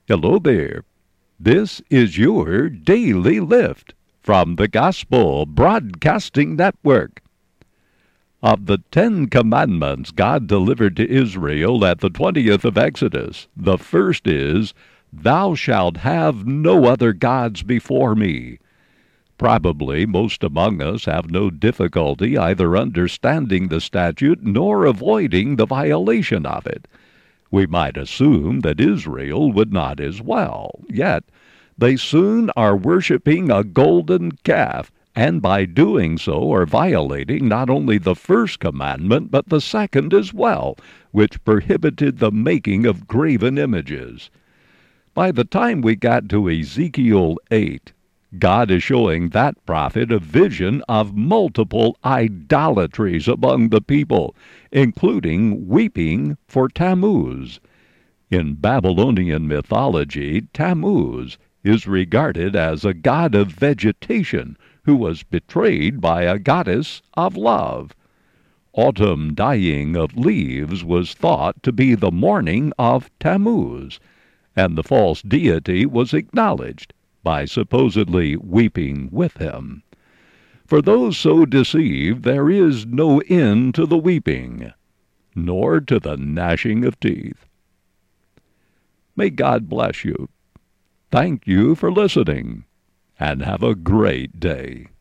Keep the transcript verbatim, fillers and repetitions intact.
Hello there. This is your Daily Lift from the Gospel Broadcasting Network. Of the Ten Commandments God delivered to Israel at the twentieth of Exodus, the first is, "Thou shalt have no other gods before me." Probably most among us have no difficulty either understanding the statute nor avoiding the violation of it. We might assume that Israel would not as well. Yet they soon are worshiping a golden calf, and by doing so are violating not only the first commandment, but the second as well, which prohibited the making of graven images. By the time we got to Ezekiel eight, God is showing that prophet a vision of multiple idolatries among the people, including weeping for Tammuz. In Babylonian mythology, Tammuz is regarded as a god of vegetation who was betrayed by a goddess of love. Autumn dying of leaves was thought to be the mourning of Tammuz, and the false deity was acknowledged by supposedly weeping with him. For those so deceived there is no end to the weeping, nor to the gnashing of teeth. May God bless you. Thank you for listening, and have a great day.